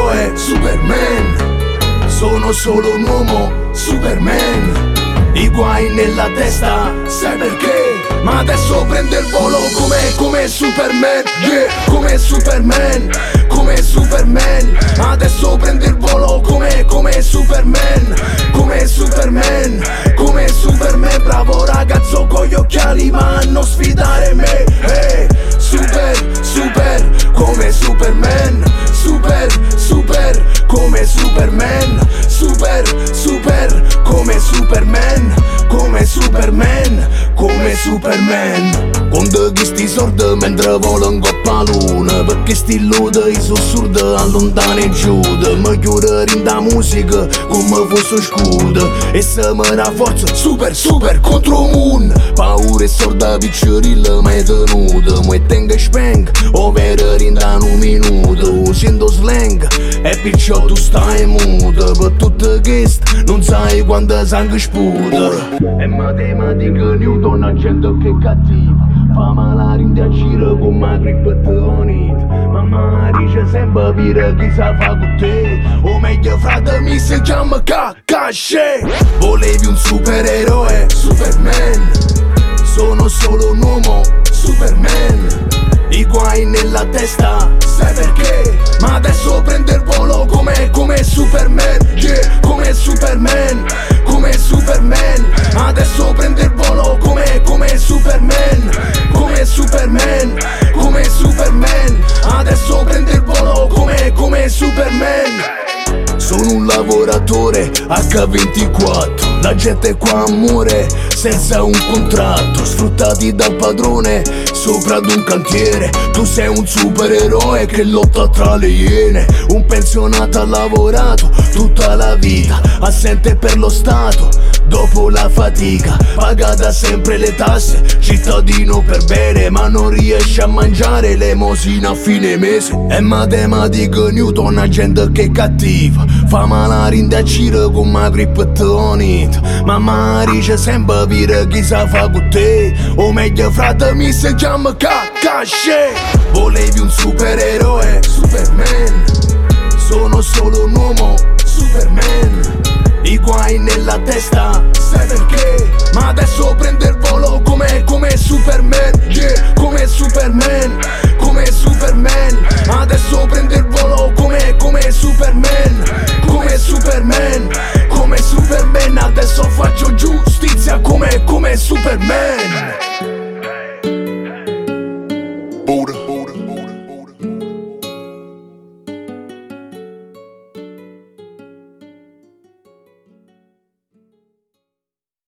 supereroe, Superman. Sono solo un uomo, Superman. I guai nella testa, sai perché? Ma adesso prende il volo come Superman, yeah, come Superman, come Superman. Adesso prende il volo come Superman, come Superman, come Superman. Bravo ragazzo con gli occhiali ma a non sfidare me, hey, super, come Superman. Super, come Superman. Super, come Superman. Come Superman, come Superman. Quando chi sti sordi mentre vola in coppa a luna, perché sti lude i sussurdi allontano e giuda. Mi chiude in da musica come fosse un scudo e se mi dà forza super contro un moon. Paura e sorda piccerilla mai tenuta, mi tengo speng ovvero in da un minuto. Usando slang e perciò tu stai muto. Per tutte queste non sai quando sangue sputa. È matematica Newton, la gente che è cattiva, fa malare in giro con ma grippettonit. Mamma dice sempre pire chi sa fa con te, o meglio fratemi si chiama Kakashi. Volevi un supereroe, Superman. Sono solo un uomo, Superman. I guai nella testa, sai perché? Ma adesso prende il volo come Superman, yeah, come Superman, come Superman. Adesso prende il volo come Superman, come Superman, come Superman. Adesso prende il volo come Superman. Sono un lavoratore H24, la gente qua amore senza un contratto, sfruttati dal padrone sopra ad un cantiere. Tu sei un supereroe che lotta tra le iene, un pensionato ha lavorato tutta la vita, assente per lo Stato dopo la fatica, paga da sempre le tasse, cittadino per bene ma non riesce a mangiare l'emosina a fine mese. È matematica Newton, la gente che è cattiva, fa malare in da giro con ma grippettonit. Mamma dice sempre pire chi sa fa con te, o meglio fratemi si chiama Kakashi. Volevi un supereroe, Superman. Sono solo un uomo, Superman. I guai nella testa, sai perché? Ma adesso prende il volo come Superman, yeah, come Superman, come Superman. Adesso prende il volo come Superman, come Superman, come Superman. Adesso faccio giustizia come Superman.